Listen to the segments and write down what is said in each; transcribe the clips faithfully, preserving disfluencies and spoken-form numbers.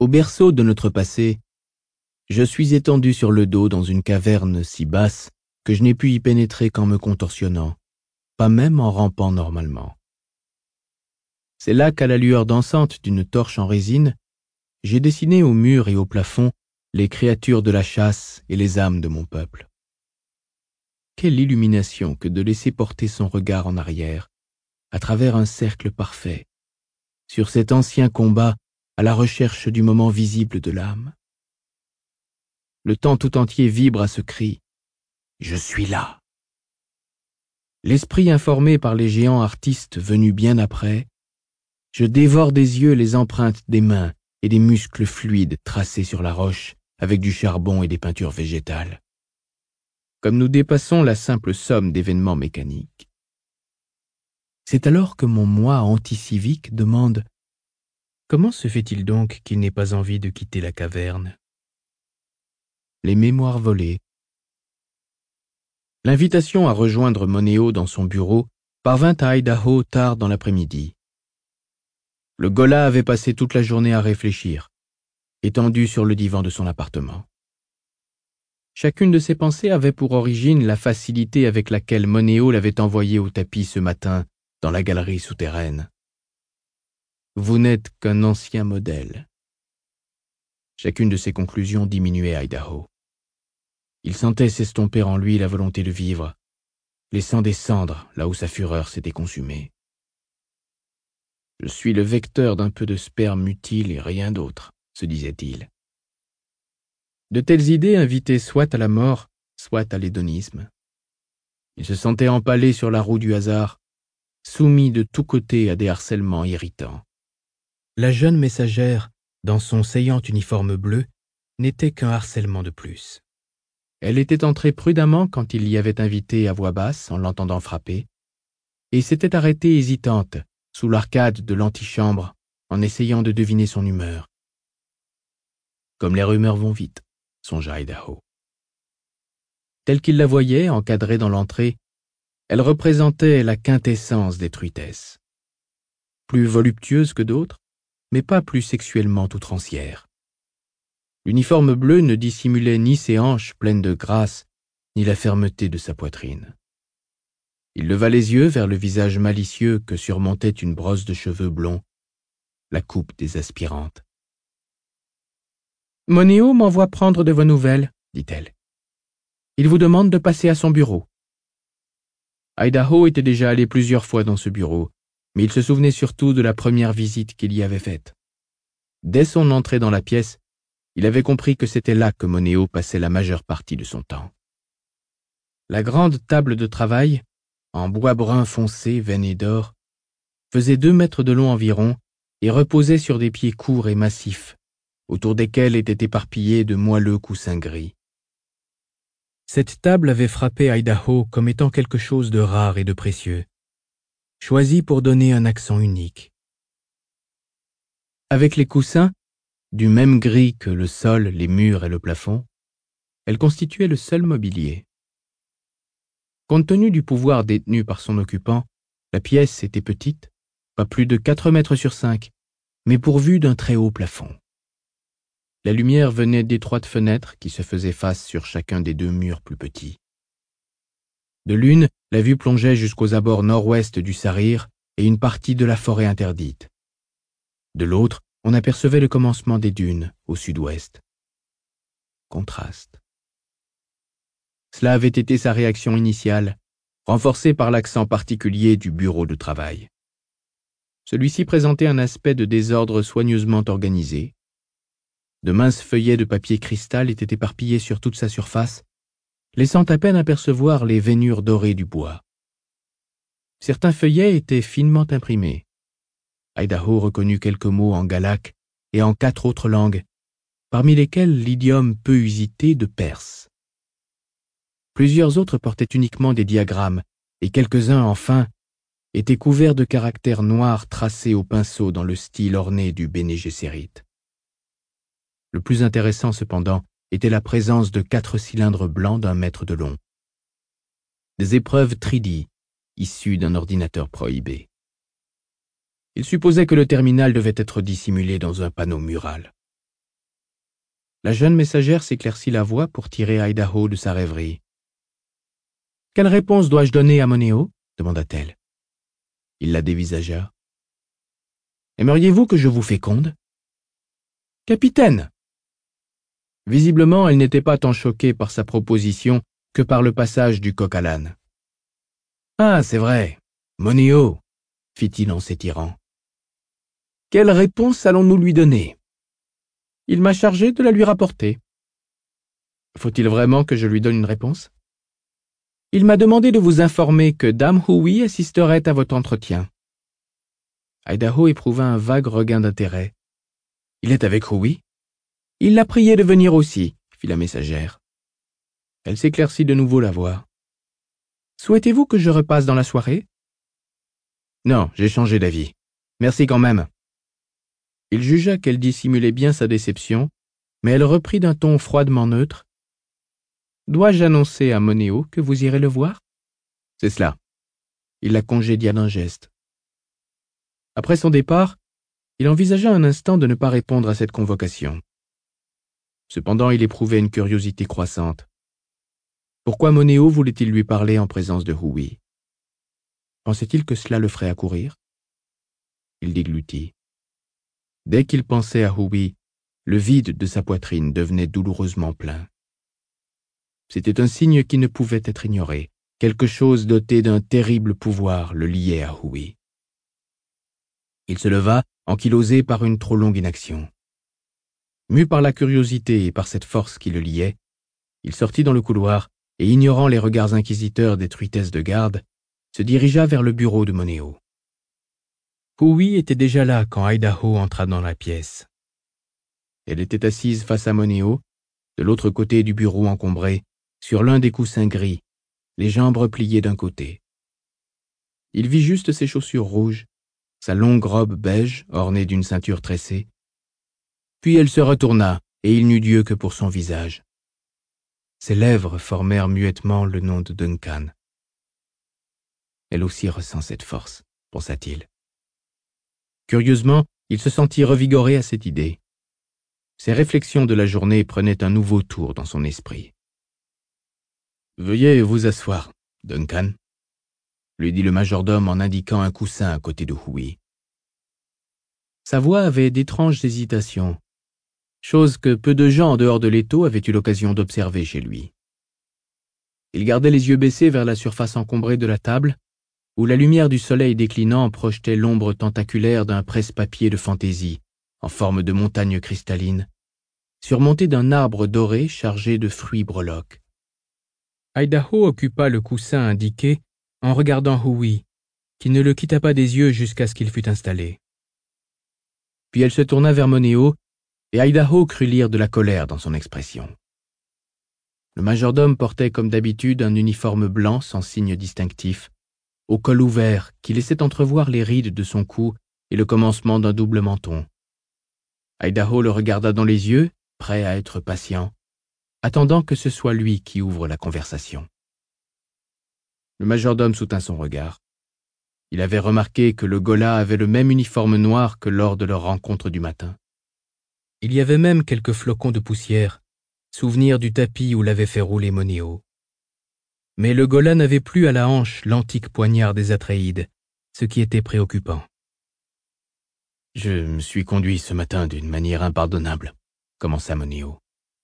Au berceau de notre passé, je suis étendu sur le dos dans une caverne si basse que je n'ai pu y pénétrer qu'en me contorsionnant, pas même en rampant normalement. C'est là qu'à la lueur dansante d'une torche en résine, j'ai dessiné au mur et au plafond les créatures de la chasse et les âmes de mon peuple. Quelle illumination que de laisser porter son regard en arrière, à travers un cercle parfait, sur cet ancien combat à la recherche du moment visible de l'âme. Le temps tout entier vibre à ce cri « Je suis là ». L'esprit informé par les géants artistes venus bien après, je dévore des yeux les empreintes des mains et des muscles fluides tracés sur la roche avec du charbon et des peintures végétales. Comme nous dépassons la simple somme d'événements mécaniques. C'est alors que mon moi anticivique demande « Comment se fait-il donc qu'il n'ait pas envie de quitter la caverne ?» Les mémoires volées. L'invitation à rejoindre Monéo dans son bureau parvint à Idaho tard dans l'après-midi. Le ghola avait passé toute la journée à réfléchir, étendu sur le divan de son appartement. Chacune de ses pensées avait pour origine la facilité avec laquelle Monéo l'avait envoyé au tapis ce matin dans la galerie souterraine. Vous n'êtes qu'un ancien modèle. Chacune de ses conclusions diminuait Idaho. Il sentait s'estomper en lui la volonté de vivre, laissant des cendres là où sa fureur s'était consumée. Je suis le vecteur d'un peu de sperme utile et rien d'autre, se disait-il. De telles idées invitaient soit à la mort, soit à l'hédonisme. Il se sentait empalé sur la roue du hasard, soumis de tous côtés à des harcèlements irritants. La jeune messagère, dans son saillant uniforme bleu, n'était qu'un harcèlement de plus. Elle était entrée prudemment quand il l'y avait invitée à voix basse en l'entendant frapper, et s'était arrêtée hésitante sous l'arcade de l'antichambre en essayant de deviner son humeur. Comme les rumeurs vont vite, songea Idaho. Telle qu'il la voyait, encadrée dans l'entrée, elle représentait la quintessence des truitesses. Plus voluptueuse que d'autres, mais pas plus sexuellement outrancière. L'uniforme bleu ne dissimulait ni ses hanches pleines de grâce, ni la fermeté de sa poitrine. Il leva les yeux vers le visage malicieux que surmontait une brosse de cheveux blonds, la coupe des aspirantes. « Monéo m'envoie prendre de vos nouvelles, » dit-elle. « Il vous demande de passer à son bureau. » Idaho était déjà allé plusieurs fois dans ce bureau, mais il se souvenait surtout de la première visite qu'il y avait faite. Dès son entrée dans la pièce, il avait compris que c'était là que Monéo passait la majeure partie de son temps. La grande table de travail, en bois brun foncé veiné d'or, faisait deux mètres de long environ et reposait sur des pieds courts et massifs, autour desquels étaient éparpillés de moelleux coussins gris. Cette table avait frappé Idaho comme étant quelque chose de rare et de précieux, choisi pour donner un accent unique. Avec les coussins, du même gris que le sol, les murs et le plafond, elle constituait le seul mobilier. Compte tenu du pouvoir détenu par son occupant, la pièce était petite, pas plus de quatre mètres sur cinq, mais pourvue d'un très haut plafond. La lumière venait d'étroites fenêtres qui se faisaient face sur chacun des deux murs plus petits. De l'une, la vue plongeait jusqu'aux abords nord-ouest du Sarir et une partie de la forêt interdite. De l'autre, on apercevait le commencement des dunes, au sud-ouest. Contraste. Cela avait été sa réaction initiale, renforcée par l'accent particulier du bureau de travail. Celui-ci présentait un aspect de désordre soigneusement organisé. De minces feuillets de papier cristal étaient éparpillés sur toute sa surface, laissant à peine apercevoir les veinures dorées du bois. Certains feuillets étaient finement imprimés. Idaho reconnut quelques mots en galak et en quatre autres langues, parmi lesquelles l'idiome peu usité de perse. Plusieurs autres portaient uniquement des diagrammes, et quelques-uns, enfin, étaient couverts de caractères noirs tracés au pinceau dans le style orné du Béné Gesserit. Le plus intéressant, cependant, était la présence de quatre cylindres blancs d'un mètre de long. Des épreuves trois D, issues d'un ordinateur prohibé. Il supposait que le terminal devait être dissimulé dans un panneau mural. La jeune messagère s'éclaircit la voix pour tirer Idaho de sa rêverie. « Quelle réponse dois-je donner à Moneo ?» demanda-t-elle. Il la dévisagea. « Aimeriez-vous que je vous féconde ?»« Capitaine !» Visiblement, elle n'était pas tant choquée par sa proposition que par le passage du coq à l'âne. « Ah, c'est vrai, Moneo !» fit-il en s'étirant. « Quelle réponse allons-nous lui donner ?» Il m'a chargé de la lui rapporter. Faut-il vraiment que je lui donne une réponse? Il m'a demandé de vous informer que Dame Huwi assisterait à votre entretien. Idaho éprouva un vague regain d'intérêt. Il est avec Huwi? Il l'a prié de venir aussi, fit la messagère. Elle s'éclaircit de nouveau la voix. Souhaitez-vous que je repasse dans la soirée? Non, j'ai changé d'avis. Merci quand même. Il jugea qu'elle dissimulait bien sa déception, mais elle reprit d'un ton froidement neutre. Dois-je annoncer à Moneo que vous irez le voir? C'est cela. Il la congédia d'un geste. Après son départ, il envisagea un instant de ne pas répondre à cette convocation. Cependant, il éprouvait une curiosité croissante. Pourquoi Moneo voulait-il lui parler en présence de Huwi? Pensait-il que cela le ferait accourir? Il déglutit. Dès qu'il pensait à Huwi, le vide de sa poitrine devenait douloureusement plein. C'était un signe qui ne pouvait être ignoré. Quelque chose doté d'un terrible pouvoir le liait à Huwi. Il se leva, ankylosé par une trop longue inaction. Mu par la curiosité et par cette force qui le liait, il sortit dans le couloir et, ignorant les regards inquisiteurs des truitesses de garde, se dirigea vers le bureau de Moneo. Huwi était déjà là quand Idaho entra dans la pièce. Elle était assise face à Moneo, de l'autre côté du bureau encombré, sur l'un des coussins gris, les jambes repliées d'un côté. Il vit juste ses chaussures rouges, sa longue robe beige ornée d'une ceinture tressée. Puis elle se retourna, et il n'eut d'yeux que pour son visage. Ses lèvres formèrent muettement le nom de Duncan. Elle aussi ressent cette force, pensa-t-il. Curieusement, il se sentit revigoré à cette idée. Ses réflexions de la journée prenaient un nouveau tour dans son esprit. « Veuillez vous asseoir, Duncan », lui dit le majordome en indiquant un coussin à côté de Huwi. Sa voix avait d'étranges hésitations, chose que peu de gens en dehors de l'étau avaient eu l'occasion d'observer chez lui. Il gardait les yeux baissés vers la surface encombrée de la table, où la lumière du soleil déclinant projetait l'ombre tentaculaire d'un presse-papier de fantaisie, en forme de montagne cristalline, surmonté d'un arbre doré chargé de fruits breloques. Idaho occupa le coussin indiqué en regardant Huwi, qui ne le quitta pas des yeux jusqu'à ce qu'il fût installé. Puis elle se tourna vers Moneo, et Idaho crut lire de la colère dans son expression. Le majordome portait comme d'habitude un uniforme blanc sans signe distinctif, au col ouvert qui laissait entrevoir les rides de son cou et le commencement d'un double menton. Idaho le regarda dans les yeux, prêt à être patient, attendant que ce soit lui qui ouvre la conversation. Le majordome soutint son regard. Il avait remarqué que le ghola avait le même uniforme noir que lors de leur rencontre du matin. Il y avait même quelques flocons de poussière, souvenir du tapis où l'avait fait rouler Moneo. Mais le ghola n'avait plus à la hanche l'antique poignard des Atréides, ce qui était préoccupant. « Je me suis conduit ce matin d'une manière impardonnable, » commença Moneo.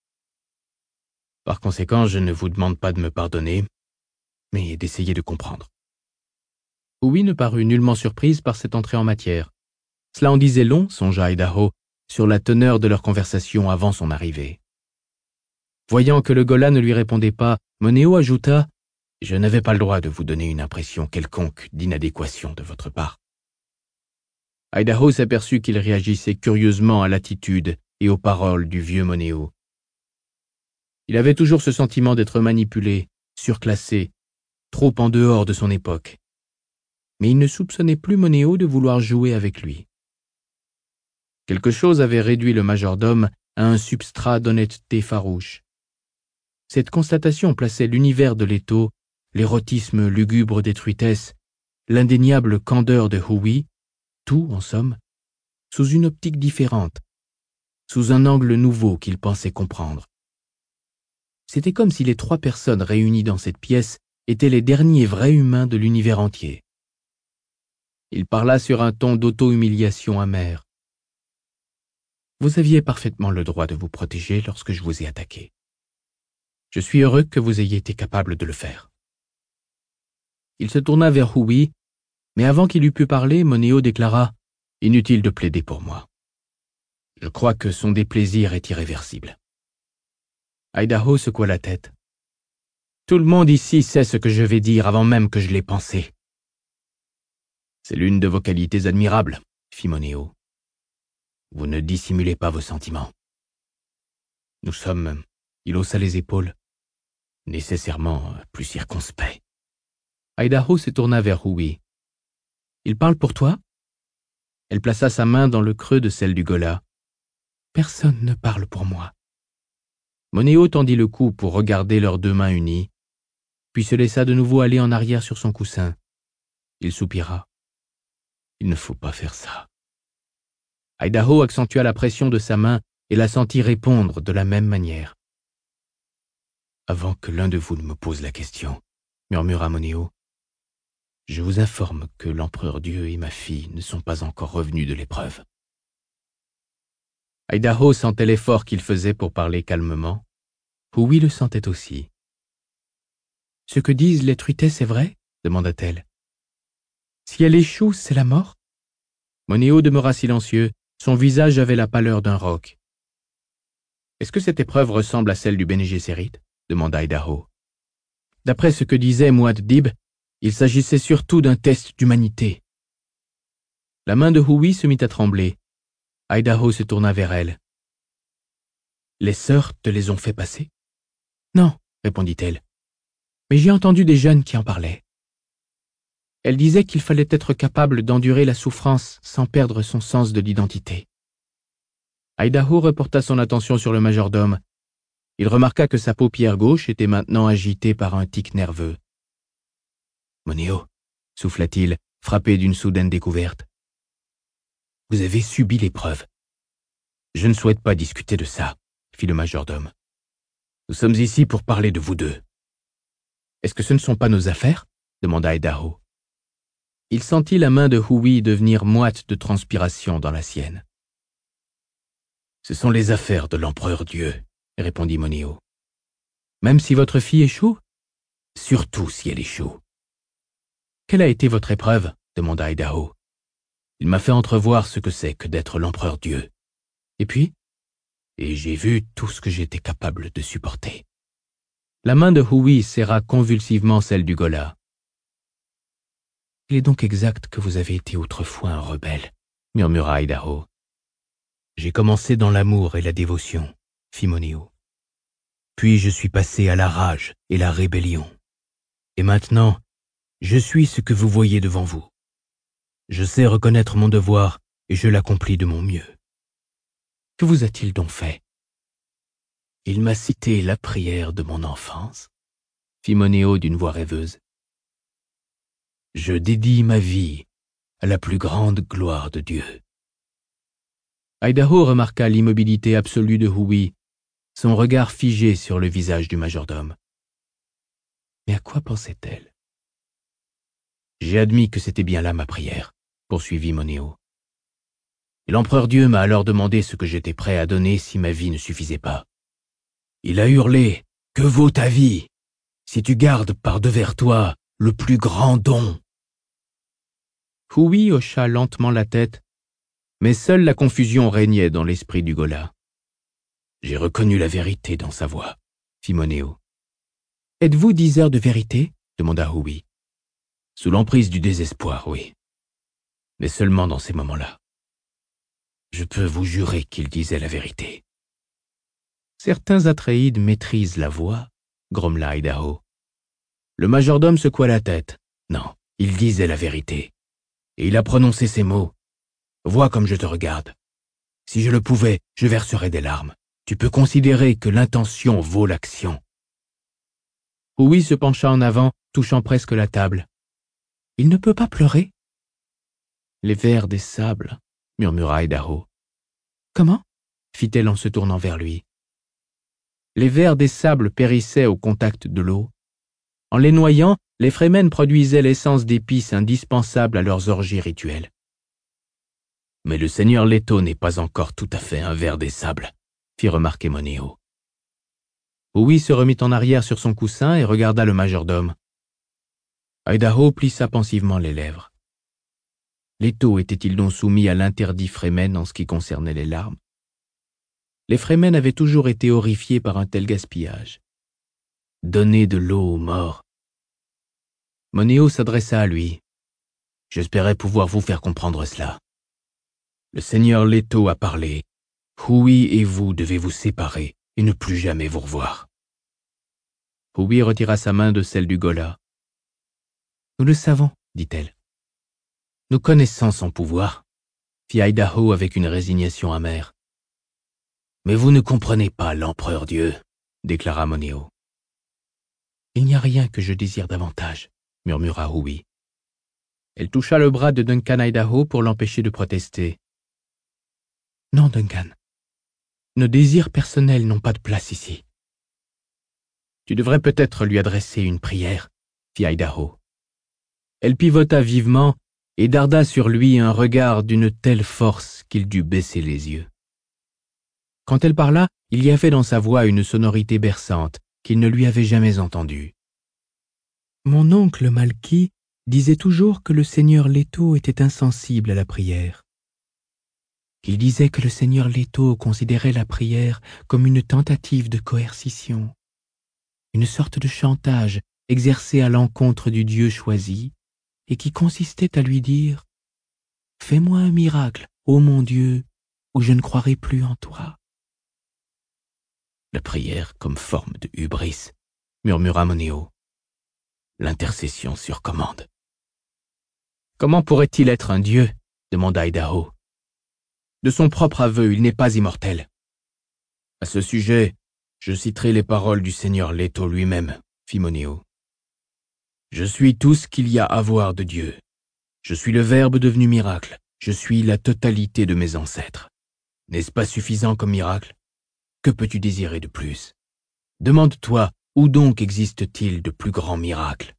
« Par conséquent, je ne vous demande pas de me pardonner, mais d'essayer de comprendre. » Huwi ne parut nullement surprise par cette entrée en matière. Cela en disait long, songea Idaho, sur la teneur de leur conversation avant son arrivée. Voyant que le ghola ne lui répondait pas, Moneo ajouta « Je n'avais pas le droit de vous donner une impression quelconque d'inadéquation de votre part. » Idaho s'aperçut qu'il réagissait curieusement à l'attitude et aux paroles du vieux Moneo. Il avait toujours ce sentiment d'être manipulé, surclassé, trop en dehors de son époque. Mais il ne soupçonnait plus Moneo de vouloir jouer avec lui. Quelque chose avait réduit le majordome à un substrat d'honnêteté farouche. Cette constatation plaçait l'univers de l'étau, l'érotisme lugubre des truitesses, l'indéniable candeur de Huwi, tout, en somme, sous une optique différente, sous un angle nouveau qu'il pensait comprendre. C'était comme si les trois personnes réunies dans cette pièce étaient les derniers vrais humains de l'univers entier. Il parla sur un ton d'auto-humiliation amère. Vous aviez parfaitement le droit de vous protéger lorsque je vous ai attaqué. Je suis heureux que vous ayez été capable de le faire. Il se tourna vers Huey, mais avant qu'il eût pu parler, Moneo déclara « Inutile de plaider pour moi. Je crois que son déplaisir est irréversible. » Idaho secoua la tête. « Tout le monde ici sait ce que je vais dire avant même que je l'ai pensé. »« C'est l'une de vos qualités admirables, » fit Moneo. « Vous ne dissimulez pas vos sentiments. Nous sommes, » il haussa les épaules, « nécessairement plus circonspects. » Idaho se tourna vers Huey. « Il parle pour toi ?» Elle plaça sa main dans le creux de celle du Gola. « Personne ne parle pour moi. » Moneo tendit le cou pour regarder leurs deux mains unies, puis se laissa de nouveau aller en arrière sur son coussin. Il soupira. « Il ne faut pas faire ça. » Idaho accentua la pression de sa main et la sentit répondre de la même manière. « Avant que l'un de vous ne me pose la question, » murmura Moneo, « je vous informe que l'empereur Dieu et ma fille ne sont pas encore revenus de l'épreuve. » Idaho sentait l'effort qu'il faisait pour parler calmement. Huey le sentait aussi. « Ce que disent les truitesses est vrai ?» demanda-t-elle. « Si elle échoue, c'est la mort ?» Moneo demeura silencieux, son visage avait la pâleur d'un roc. « Est-ce que cette épreuve ressemble à celle du Bene Gesserit ?» demanda Idaho. D'après ce que disait Muad'Dib, il s'agissait surtout d'un test d'humanité. La main de Huey se mit à trembler. Idaho se tourna vers elle. « Les sœurs te les ont fait passer ?»« Non, » répondit-elle. « Mais j'ai entendu des jeunes qui en parlaient. » Elle disait qu'il fallait être capable d'endurer la souffrance sans perdre son sens de l'identité. Idaho reporta son attention sur le majordome. Il remarqua que sa paupière gauche était maintenant agitée par un tic nerveux. « Moneo, » souffla-t-il, frappé d'une soudaine découverte. « Vous avez subi l'épreuve. »« Je ne souhaite pas discuter de ça, » fit le majordome. « Nous sommes ici pour parler de vous deux. »« Est-ce que ce ne sont pas nos affaires ?» demanda Idaho. Il sentit la main de Huey devenir moite de transpiration dans la sienne. « Ce sont les affaires de l'empereur Dieu, » répondit Moneo. « Même si votre fille échoue ?»« Surtout si elle échoue. »« Quelle a été votre épreuve ?» demanda Idaho. « Il m'a fait entrevoir ce que c'est que d'être l'empereur Dieu. Et puis ? Et j'ai vu tout ce que j'étais capable de supporter. » La main de Huey serra convulsivement celle du Gola. « Il est donc exact que vous avez été autrefois un rebelle, » murmura Idaho. « J'ai commencé dans l'amour et la dévotion, » fit Moneo. « Puis je suis passé à la rage et la rébellion. Et maintenant, je suis ce que vous voyez devant vous. Je sais reconnaître mon devoir et je l'accomplis de mon mieux. » Que vous a-t-il donc fait ? Il m'a cité la prière de mon enfance, fit Moneo d'une voix rêveuse. Je dédie ma vie à la plus grande gloire de Dieu. Idaho remarqua l'immobilité absolue de Huey, son regard figé sur le visage du majordome. Mais à quoi pensait-elle ? J'ai admis que c'était bien là ma prière, poursuivit Moneo. Et l'empereur Dieu m'a alors demandé ce que j'étais prêt à donner si ma vie ne suffisait pas. Il a hurlé « Que vaut ta vie si tu gardes par devers toi le plus grand don ?» Huey hocha lentement la tête, mais seule la confusion régnait dans l'esprit du Gola. « J'ai reconnu la vérité dans sa voix, » fit Moneo. « Êtes-vous diseur de vérité ?» demanda Huey. « Sous l'emprise du désespoir, oui. Mais seulement dans ces moments-là. Je peux vous jurer qu'il disait la vérité. » Certains Atréides maîtrisent la voix, grommela Idaho. Le majordome secoua la tête. Non, il disait la vérité. Et il a prononcé ces mots. Vois comme je te regarde. Si je le pouvais, je verserais des larmes. Tu peux considérer que l'intention vaut l'action. Huey se pencha en avant, touchant presque la table. Il ne peut pas pleurer. Les vers des sables, murmura Idaho. Comment ? fit-elle en se tournant vers lui. Les vers des sables périssaient au contact de l'eau. En les noyant, les Fremen produisaient l'essence d'épices indispensable à leurs orgies rituelles. Mais le seigneur Leto n'est pas encore tout à fait un ver des sables, fit remarquer Moneo. Huwi se remit en arrière sur son coussin et regarda le majordome. Idaho plissa pensivement les lèvres. Leto était-il donc soumis à l'interdit Fremen en ce qui concernait les larmes? Les Fremen avaient toujours été horrifiés par un tel gaspillage. Donner de l'eau aux morts. Moneo s'adressa à lui. J'espérais pouvoir vous faire comprendre cela. Le seigneur Leto a parlé. Huwi et vous devez vous séparer et ne plus jamais vous revoir. Huwi retira sa main de celle du Ghola. Nous le savons, dit-elle. Nous connaissons son pouvoir, fit Idaho avec une résignation amère. Mais vous ne comprenez pas l'empereur Dieu, déclara Moneo. Il n'y a rien que je désire davantage, murmura Huwi. Elle toucha le bras de Duncan Idaho pour l'empêcher de protester. Non, Duncan. Nos désirs personnels n'ont pas de place ici. Tu devrais peut-être lui adresser une prière, fit Idaho. Elle pivota vivement et darda sur lui un regard d'une telle force qu'il dut baisser les yeux. Quand elle parla, il y avait dans sa voix une sonorité berçante qu'il ne lui avait jamais entendue. Mon oncle Malky disait toujours que le seigneur Leto était insensible à la prière. Il disait que le seigneur Leto considérait la prière comme une tentative de coercition, une sorte de chantage exercé à l'encontre du Dieu choisi et qui consistait à lui dire « Fais-moi un miracle, ô mon Dieu, ou je ne croirai plus en toi. » La prière comme forme de hubris, murmura Moneo. L'intercession sur commande. Comment pourrait-il être un dieu? Demanda Idaho. De son propre aveu, il n'est pas immortel. À ce sujet, je citerai les paroles du seigneur Leto lui-même, fit Moneo. Je suis tout ce qu'il y a à voir de Dieu. Je suis le Verbe devenu miracle. Je suis la totalité de mes ancêtres. N'est-ce pas suffisant comme miracle? Que peux-tu désirer de plus? Demande-toi, où donc existe-t-il de plus grands miracles?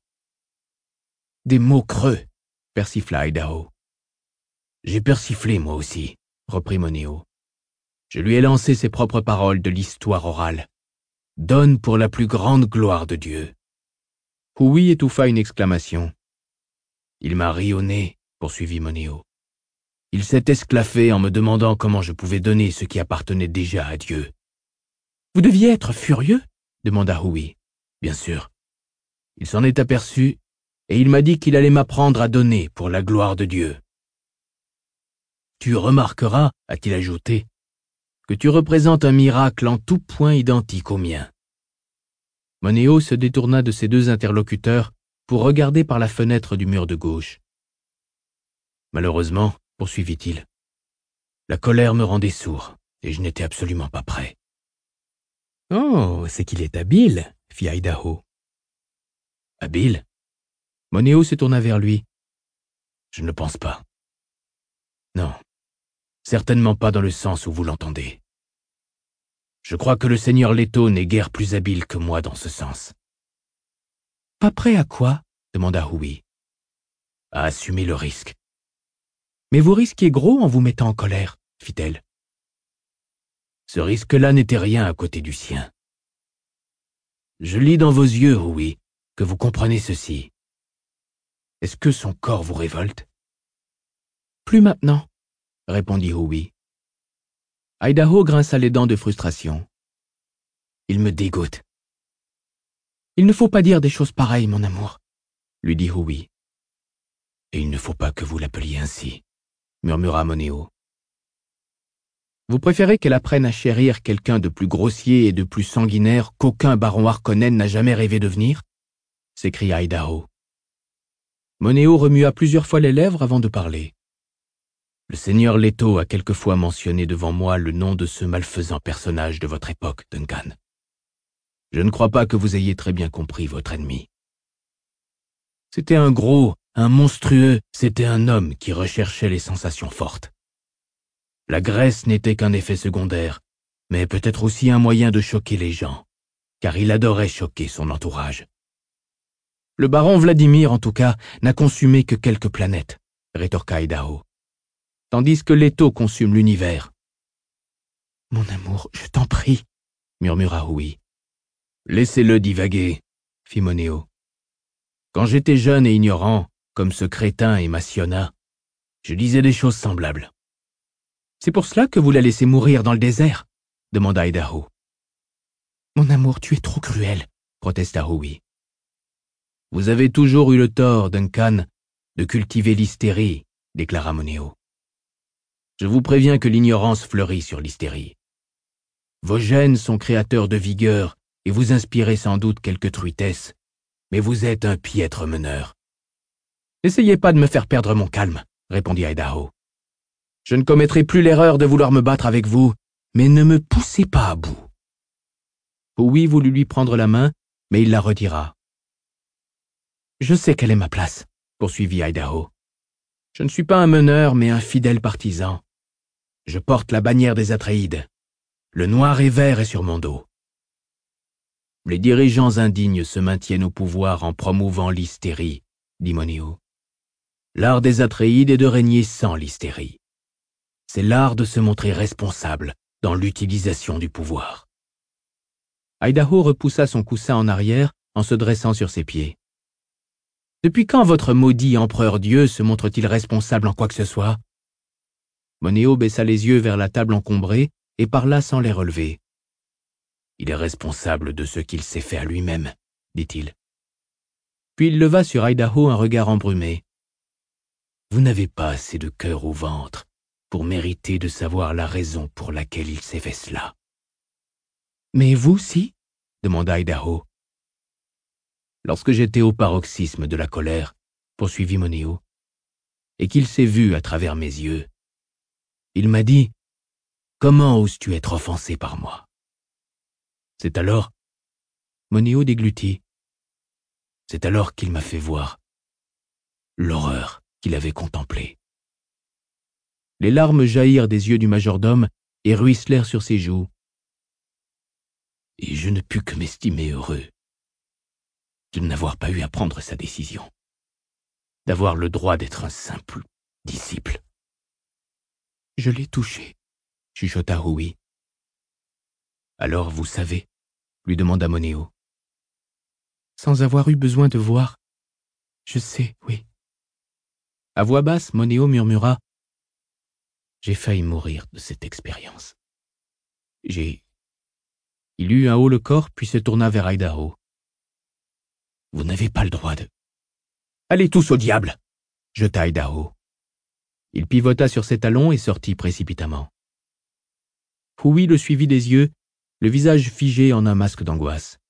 Des mots creux, persifla Idaho. J'ai persiflé moi aussi, reprit Moneo. Je lui ai lancé ses propres paroles de l'histoire orale. Donne pour la plus grande gloire de Dieu. Huwi étouffa une exclamation. Il m'a ri au nez, poursuivit Moneo. Il s'est esclaffé en me demandant comment je pouvais donner ce qui appartenait déjà à Dieu. Vous deviez être furieux? Demanda Huwi. Bien sûr. Il s'en est aperçu et il m'a dit qu'il allait m'apprendre à donner pour la gloire de Dieu. Tu remarqueras, a-t-il ajouté, que tu représentes un miracle en tout point identique au mien. Moneo se détourna de ses deux interlocuteurs pour regarder par la fenêtre du mur de gauche. Malheureusement, poursuivit-il, la colère me rendait sourd et je n'étais absolument pas prêt. Oh, c'est qu'il est habile, fit Idaho. Habile? Moneo se tourna vers lui. Je ne le pense pas. Non, certainement pas dans le sens où vous l'entendez. Je crois que le seigneur Leto n'est guère plus habile que moi dans ce sens. Pas prêt à quoi? Demanda Huwi. À assumer le risque. Mais vous risquiez gros en vous mettant en colère, fit-elle. Ce risque-là n'était rien à côté du sien. Je lis dans vos yeux, Huwi, que vous comprenez ceci. Est-ce que son corps vous révolte? Plus maintenant, répondit Huwi. Idaho grinça les dents de frustration. Il me dégoûte. Il ne faut pas dire des choses pareilles, mon amour, lui dit Huwi. Et il ne faut pas que vous l'appeliez ainsi, murmura Moneo. Vous préférez qu'elle apprenne à chérir quelqu'un de plus grossier et de plus sanguinaire qu'aucun baron Harkonnen n'a jamais rêvé de devenir? S'écria Idaho. Moneo remua plusieurs fois les lèvres avant de parler. Le seigneur Leto a quelquefois mentionné devant moi le nom de ce malfaisant personnage de votre époque, Duncan. Je ne crois pas que vous ayez très bien compris votre ennemi. C'était un gros, un monstrueux, c'était un homme qui recherchait les sensations fortes. La graisse n'était qu'un effet secondaire, mais peut-être aussi un moyen de choquer les gens, car il adorait choquer son entourage. Le baron Vladimir, en tout cas, n'a consumé que quelques planètes, rétorqua Idaho, tandis que Leto consume l'univers. Mon amour, je t'en prie, murmura Hui. Laissez-le divaguer, fit Monéo. Quand j'étais jeune et ignorant, comme ce crétin et Massiona, je disais des choses semblables. C'est pour cela que vous la laissez mourir dans le désert, demanda Idaho. Mon amour, tu es trop cruel, protesta Hui. Vous avez toujours eu le tort, Duncan, de cultiver l'hystérie, déclara Monéo. Je vous préviens que l'ignorance fleurit sur l'hystérie. Vos gènes sont créateurs de vigueur et vous inspirez sans doute quelque truitesse, mais vous êtes un piètre meneur. N'essayez pas de me faire perdre mon calme, répondit Idaho. Je ne commettrai plus l'erreur de vouloir me battre avec vous, mais ne me poussez pas à bout. Hui voulut lui prendre la main, mais il la retira. Je sais quelle est ma place, poursuivit Idaho. Je ne suis pas un meneur, mais un fidèle partisan. Je porte la bannière des Atréides. Le noir et vert est sur mon dos. Les dirigeants indignes se maintiennent au pouvoir en promouvant l'hystérie, dit Monéo. L'art des Atréides est de régner sans l'hystérie. C'est l'art de se montrer responsable dans l'utilisation du pouvoir. Idaho repoussa son coussin en arrière en se dressant sur ses pieds. Depuis quand votre maudit empereur-dieu se montre-t-il responsable en quoi que ce soit? Monéo baissa les yeux vers la table encombrée et parla sans les relever. Il est responsable de ce qu'il s'est fait à lui-même, dit-il. Puis il leva sur Idaho un regard embrumé. Vous n'avez pas assez de cœur au ventre pour mériter de savoir la raison pour laquelle il s'est fait cela. Mais vous, si? demanda Idaho. Lorsque j'étais au paroxysme de la colère, poursuivit Monéo, et qu'il s'est vu à travers mes yeux, il m'a dit « Comment oses-tu être offensé par moi ?» C'est alors, Monéo déglutit, c'est alors qu'il m'a fait voir l'horreur qu'il avait contemplée. Les larmes jaillirent des yeux du majordome et ruisselèrent sur ses joues. Et je ne pus que m'estimer heureux de n'avoir pas eu à prendre sa décision, d'avoir le droit d'être un simple disciple. Je l'ai touché, chuchota Hui. Alors vous savez, lui demanda Monéo. Sans avoir eu besoin de voir, je sais, oui. À voix basse, Monéo murmura. J'ai failli mourir de cette expérience. J'ai... Il eut un haut-le-corps, puis se tourna vers Idaho. Vous n'avez pas le droit de... Allez tous au diable, jeta Idaho. Il pivota sur ses talons et sortit précipitamment. Hui le suivit des yeux, le visage figé en un masque d'angoisse.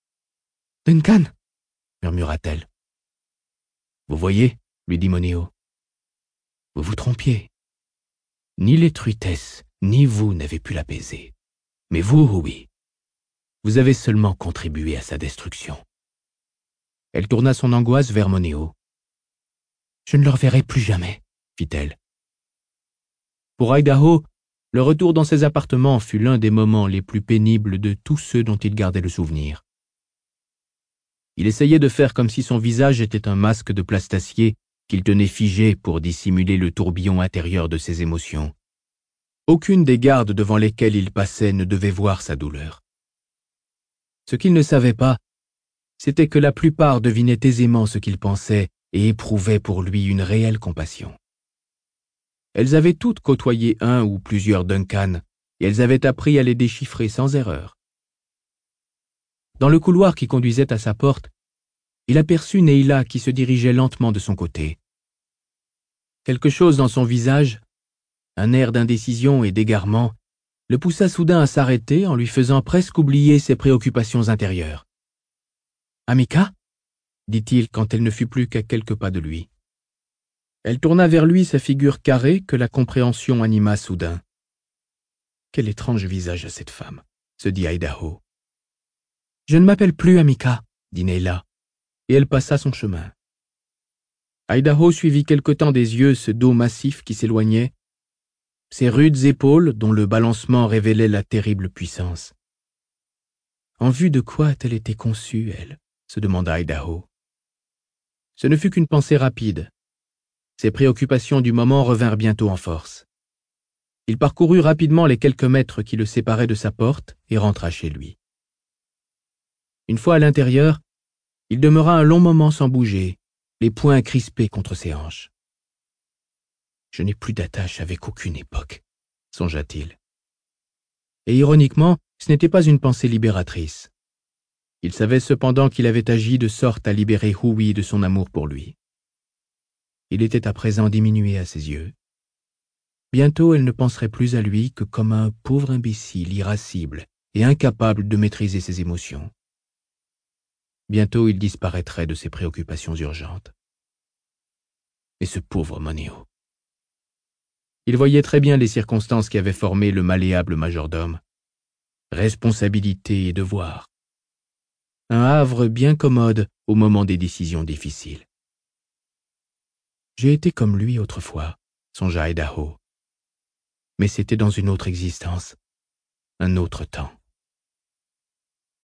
« Duncan !» murmura-t-elle. « Vous voyez, lui dit Monéo. Vous vous trompiez. Ni les truitesses, ni vous n'avez pu l'apaiser. Mais vous, oui. Vous avez seulement contribué à sa destruction. » Elle tourna son angoisse vers Monéo. « Je ne le reverrai plus jamais, » fit-elle. Pour Idaho, le retour dans ses appartements fut l'un des moments les plus pénibles de tous ceux dont il gardait le souvenir. Il essayait de faire comme si son visage était un masque de plastacier qu'il tenait figé pour dissimuler le tourbillon intérieur de ses émotions. Aucune des gardes devant lesquelles il passait ne devait voir sa douleur. Ce qu'il ne savait pas, c'était que la plupart devinaient aisément ce qu'il pensait et éprouvaient pour lui une réelle compassion. Elles avaient toutes côtoyé un ou plusieurs Duncan, et elles avaient appris à les déchiffrer sans erreur. Dans le couloir qui conduisait à sa porte, il aperçut Neila qui se dirigeait lentement de son côté. Quelque chose dans son visage, un air d'indécision et d'égarement, le poussa soudain à s'arrêter en lui faisant presque oublier ses préoccupations intérieures. « Amika ?» dit-il quand elle ne fut plus qu'à quelques pas de lui. Elle tourna vers lui sa figure carrée que la compréhension anima soudain. « Quel étrange visage à cette femme !» se dit Idaho. « Je ne m'appelle plus Amika, » dit Neila, et elle passa son chemin. Idaho suivit quelque temps des yeux ce dos massif qui s'éloignait, ses rudes épaules dont le balancement révélait la terrible puissance. En vue de quoi a-t-elle été conçue, elle? Se demanda Idaho. Ce ne fut qu'une pensée rapide. Ses préoccupations du moment revinrent bientôt en force. Il parcourut rapidement les quelques mètres qui le séparaient de sa porte et rentra chez lui. Une fois à l'intérieur, il demeura un long moment sans bouger, les poings crispés contre ses hanches. « Je n'ai plus d'attache avec aucune époque », songea-t-il. Et ironiquement, ce n'était pas une pensée libératrice. Il savait cependant qu'il avait agi de sorte à libérer Hughie de son amour pour lui. Il était à présent diminué à ses yeux. Bientôt, elle ne penserait plus à lui que comme à un pauvre imbécile irascible et incapable de maîtriser ses émotions. Bientôt, il disparaîtrait de ses préoccupations urgentes. Et ce pauvre Moneo. Il voyait très bien les circonstances qui avaient formé le malléable majordome. Responsabilité et devoir. Un havre bien commode au moment des décisions difficiles. J'ai été comme lui autrefois, songea Idaho. Mais c'était dans une autre existence, un autre temps.